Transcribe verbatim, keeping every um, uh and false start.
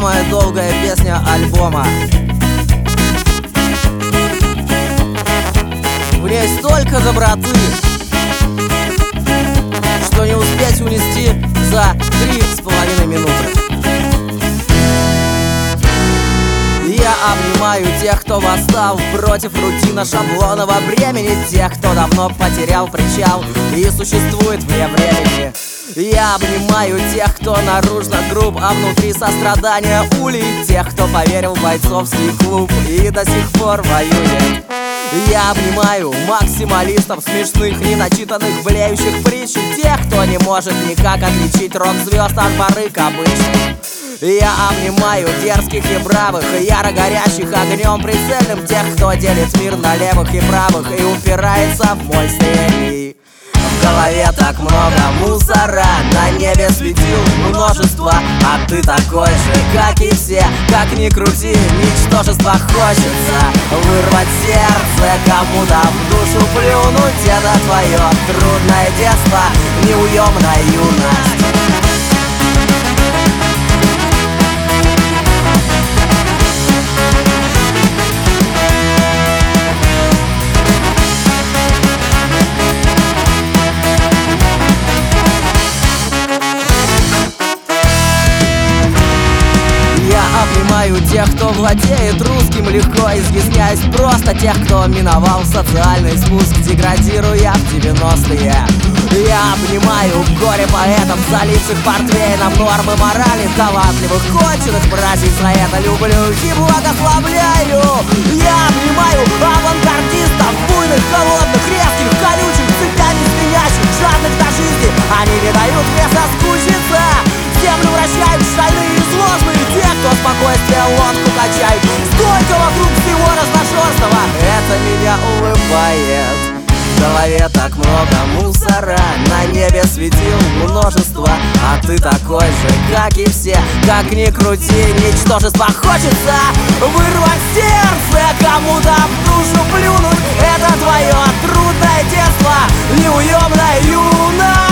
самая долгая песня альбома. В ней столько доброты, что не успеть унести за три с половиной минуты. Я обнимаю тех, кто восстал против рутина шаблонного бремени, тех, кто давно потерял причал и существует вне времени. Я обнимаю тех, кто наружно груб, а внутри сострадания улей, тех, кто поверил в бойцовский клуб и до сих пор воюет. Я обнимаю максималистов, смешных, неначитанных, блеющих притч, тех, кто не может никак отличить рок-звезд от барыг обычных. Я обнимаю дерзких и бравых, яро горящих огнем прицельным, тех, кто делит мир на левых и правых и упирается в мой средний. В голове так много мусора, на небе светил множество, а ты такой же, как и все. Как ни крути, ничтожество хочется вырвать сердце, кому-то в душу плюнуть. Это твое трудное детство, неуемная юность. Обнимаю тех, кто владеет русским легко, изъясняясь просто тех, кто миновал социальный спуск, деградируя в девяностые. Я обнимаю горе поэтов, заливших портвейном нормы морали, талантливых, конченых братьев, за это люблю и благословляю. Я обнимаю авангардистов, буйных, холодных, резких, колючих, цепями звенящих, жадных до жизни. Они не дают мне соскучиться, землю вращают шальные изложные, те, кто спокойствие лодку качают. Сколько вокруг всего разношерстного, это меня улыбает. В голове так много мусора, на небе светил множество, а ты такой же, как и все. Как ни крути, ничтожество хочется вырвать сердце, кому-то в душу плюнуть. Это твое трудное детство, неуемная юность.